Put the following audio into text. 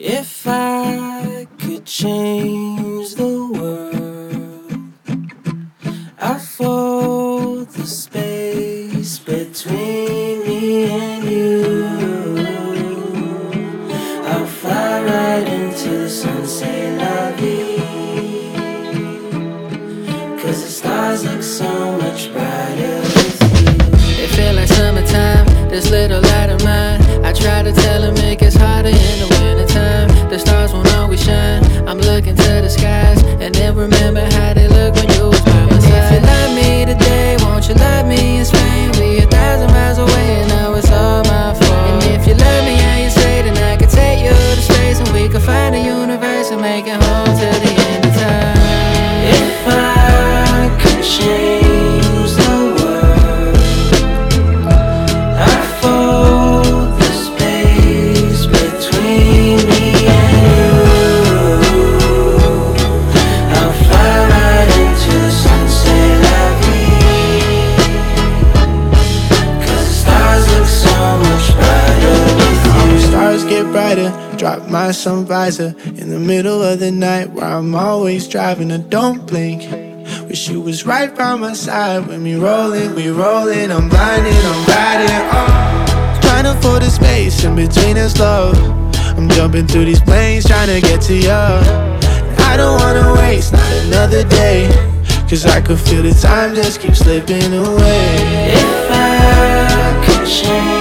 If I could change the world, I'd fold the space between me and you. I'll fly right into the sun, say la vie, 'cause the stars look so much brighter with you. It feel like summertime, this little light of mine. I try to tell him it gets hotter in the wintertime. The stars won't always shine. I'm looking to the skies and then remember how they look when you was by my side. If you love me today, won't you love me in Spain? We 1,000 miles away and now it's all my fault. And if you love me and you say, then I could take you to space and we could find the universe and make it home till the end of time. If I could change the world, I'd fold the space between me and you. I'll fly right into the sun, say la vie, 'cause the stars look so much brighter with you. Stars get brighter, drop my sun visor in the middle of the night where I'm always driving. I don't blink. Wish you was right by my side when we rollin', I'm blinded, I'm riding. Trying to fill the space in between us, love. I'm jumping through these planes trying to get to you. I don't wanna waste not another day, 'cause I could feel the time just keep slipping away. If I could change